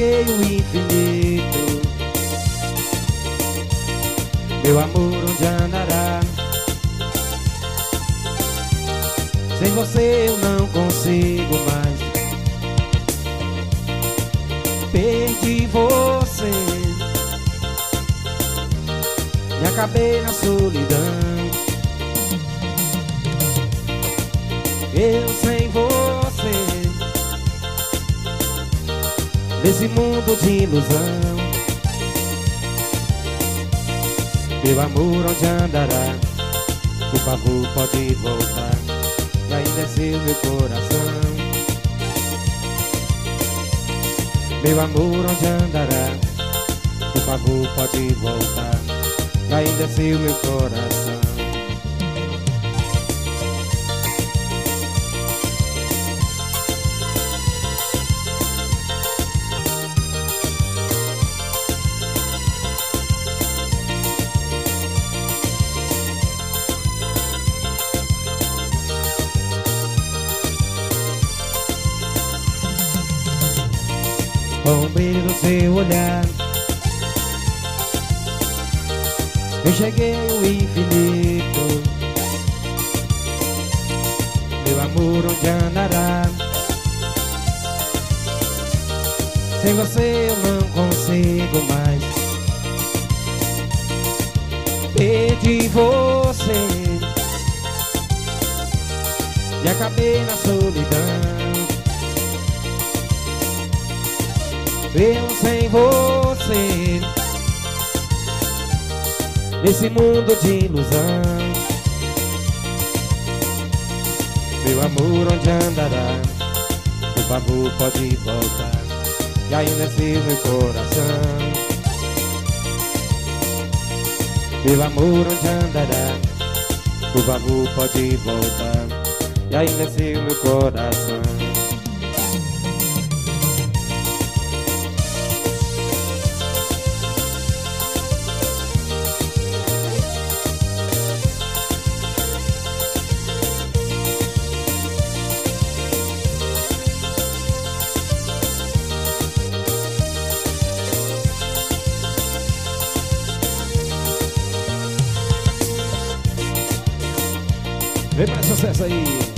cheguei o infinito. Meu amor, onde andará? Sem você eu não consigo mais. Perdi você e acabei na solidão. Eu sem você, nesse mundo de ilusão. Meu amor, onde andará? Por favor, pode voltar, e ainda é seu meu coração. Meu amor, onde andará? Por favor, pode voltar, e ainda é seu meu coração. Com o brilho do seu olhar, eu cheguei ao infinito. Meu amor, onde andará? Sem você eu não consigo mais. Perdi você e acabei na solidão. Eu sem você, nesse mundo de ilusão. Meu amor, onde andará? Por favor, pode voltar, e ainda é seu meu coração. Meu amor, onde andará? Por favor, pode voltar, e ainda é seu meu coração. Vem pra sucesso aí.